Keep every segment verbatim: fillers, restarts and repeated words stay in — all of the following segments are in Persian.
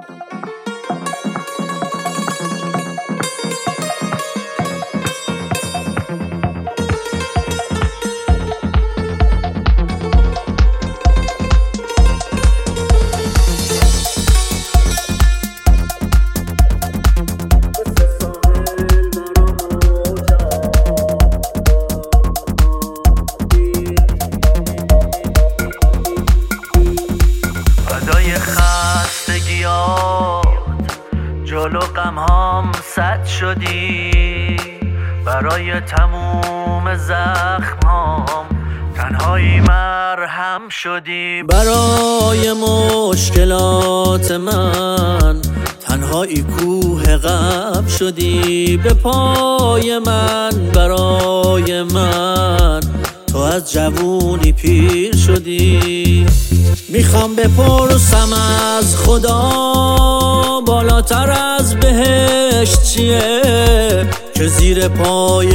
جلو غمهام سد شدی، برای تموم زخمهام تنهایی مرهم شدی. برای مشکلات من تنهایی کوه غم شدی. به پای من برای من تو از جوونی پیر شدی. میخوام بپرسم از خدا بالاتر از بهشت چیه، که زیر پای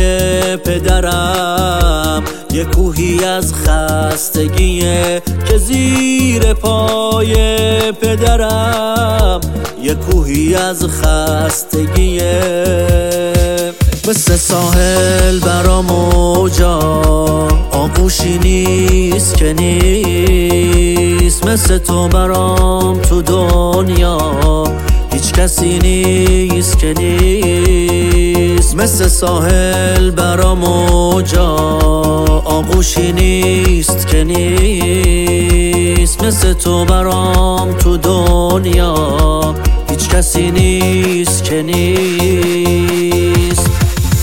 پدرم یه کوهی از خستگیه، که زیر پای پدرم یه کوهی از خستگیه. مثل ساحل برا موجا آغوشی نیست که نیست، مثل تو برام تو دنیا هیچ کسی نیست که نیست. مثل ساحل برا موجا آغوشی نیست که نیست، مثل تو برام تو دنیا هیچ کسی نیست که نیست.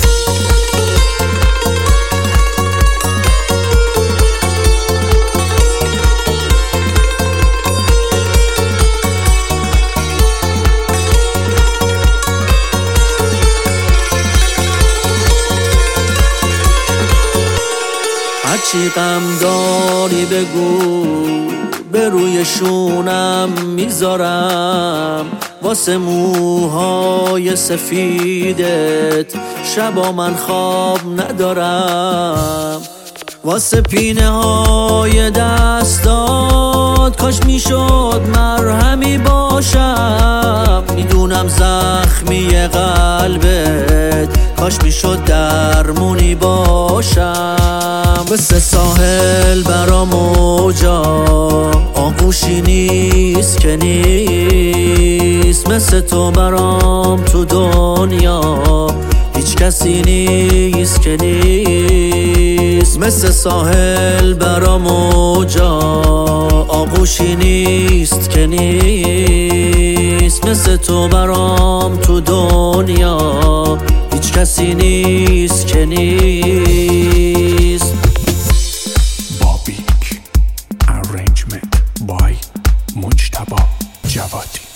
هرچی غم داری بگو، به روی شونم میذارم. واسه موهای سفیدت شبا من خواب ندارم. واسه پینه های دستات کاش میشد مرهمی باشم. میدونم زخمی قلبت کاش میشد درمونی باشم. مثل ساحل برا موجا آغوشی نیست که نیست، مثل تو برام تو دنیا هیچ کسی نیست که نیست. مثل ساحل برا موجا آغوشی نیست که نیست، مثل تو برام تو دنیا هیچ کسی نیست که نیست. بابیک Arrangement by مجتبی جوادی.